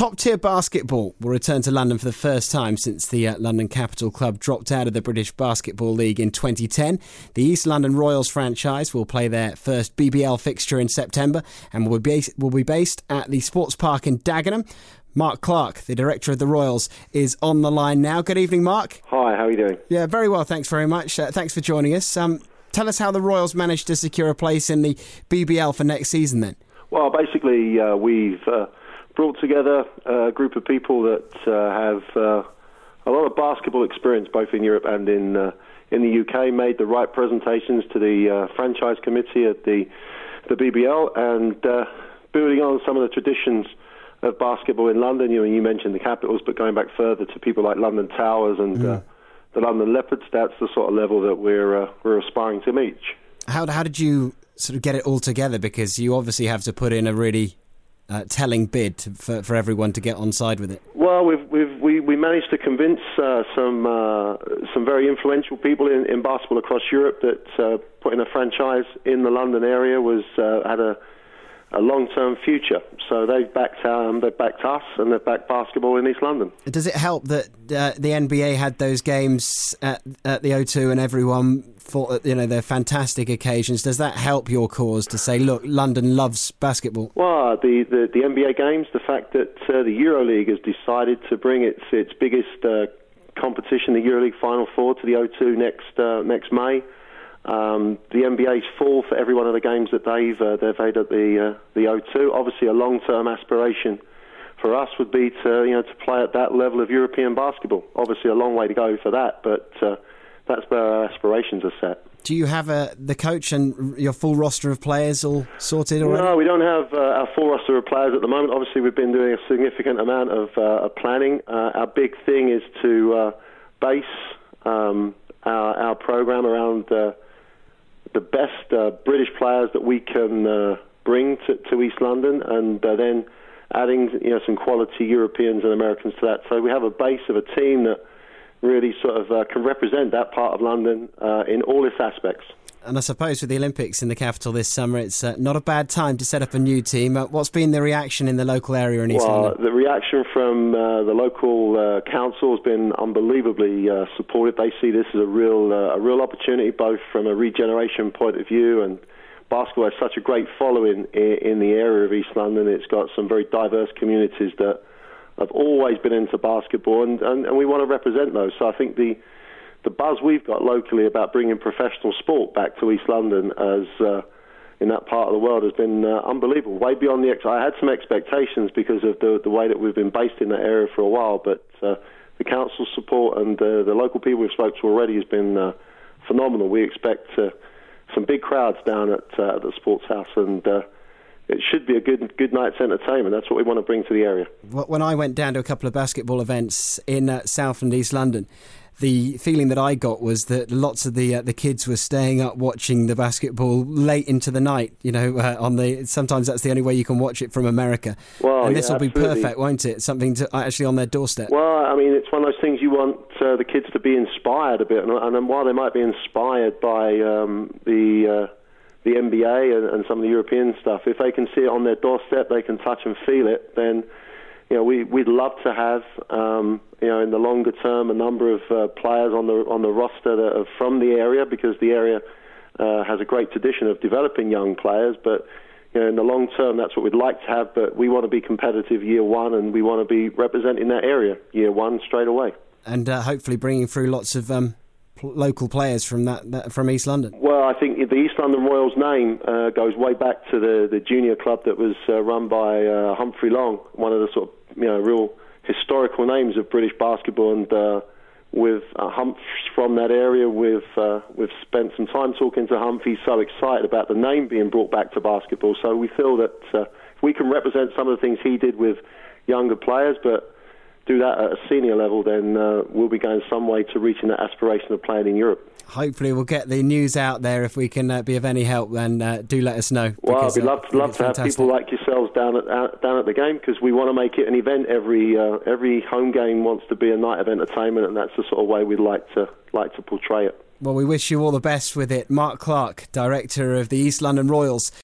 Top-tier basketball will return to London for the first time since the London Capital Club dropped out of the British Basketball League in 2010. The East London Royals franchise will play their first BBL fixture in September and will be based at the Sports Park in Dagenham. Mark Clark, the director of the Royals, is on the line now. Good evening, Mark. Hi, how are you doing? Yeah, very well, thanks very much. Thanks for joining us. Tell us how the Royals managed to secure a place in the BBL for next season then. Well, basically, we've brought together a group of people that have a lot of basketball experience, both in Europe and in the UK, made the right presentations to the franchise committee at the BBL, and building on some of the traditions of basketball in London. You mentioned the Capitals, but going back further to people like London Towers and the London Leopards, that's the sort of level that we're aspiring to meet. How did you sort of get it all together? Because you obviously have to put in a really telling bid for everyone to get on side with it. Well, we managed to convince some very influential people in basketball across Europe that putting a franchise in the London area had a long-term future. So they've backed us, and they've backed basketball in East London. Does it help that the NBA had those games at the O2 and everyone thought that they're fantastic occasions? Does that help your cause to say, look, London loves basketball? Well, the NBA games, the fact that the EuroLeague has decided to bring its biggest competition, the EuroLeague Final Four, to the O2 next May. The NBA's full for every one of the games that they've had at the O2. Obviously, a long-term aspiration for us would be to play at that level of European basketball. Obviously, a long way to go for that, but that's where our aspirations are set. Do you have the coach and your full roster of players all sorted already? No, we don't have our full roster of players at the moment. Obviously, we've been doing a significant amount of planning. Our big thing is to base our program around the best British players that we can bring to East London, and then adding some quality Europeans and Americans to that. So we have a base of a team that really sort of can represent that part of London in all its aspects. And I suppose with the Olympics in the capital this summer, it's not a bad time to set up a new team. What's been the reaction in the local area in East London? The reaction from the local council has been unbelievably supportive. They see this as a real opportunity, both from a regeneration point of view, and basketball has such a great following in the area of East London. It's got some very diverse communities that have always been into basketball, and we want to represent those. So I think the buzz we've got locally about bringing professional sport back to East London as in that part of the world has been unbelievable, way beyond I had some expectations because of the way that we've been based in that area for a while, but the council's support and the local people we've spoken to already has been phenomenal. We expect some big crowds down at the Sports House, and it should be a good night's entertainment. That's what we want to bring to the area. When I went down to a couple of basketball events in South and East London, the feeling that I got was that lots of the kids were staying up watching the basketball late into the night. Sometimes that's the only way you can watch it from America. Well, and this will be perfect, won't it? Something actually on their doorstep. Well, I mean, it's one of those things you want the kids to be inspired a bit, and while they might be inspired by the NBA and some of the European stuff, if they can see it on their doorstep, they can touch and feel it, then we'd love to have in the longer term a number of players on the roster that are from the area, because the area has a great tradition of developing young players. But in the long term, that's what we'd like to have. But we want to be competitive year one, and we want to be representing that area year one straight away. And hopefully bringing through lots of local players from from East London. Well, I think the East London Royals name goes way back to the junior club that was run by Humphrey Long, one of the sort of real historical names of British basketball, and with Hump from that area, we've spent some time talking to Hump. He's so excited about the name being brought back to basketball. So we feel that if we can represent some of the things he did with younger players, but do that at a senior level, then we'll be going some way to reaching that aspiration of playing in Europe. Hopefully we'll get the news out there. If we can be of any help, then do let us know. Well, we'd love to have people like yourselves down at the game, because we want to make it an event. Every home game wants to be a night of entertainment, and that's the sort of way we'd like to portray it. Well, we wish you all the best with it. Mark Clark, director of the East London Royals.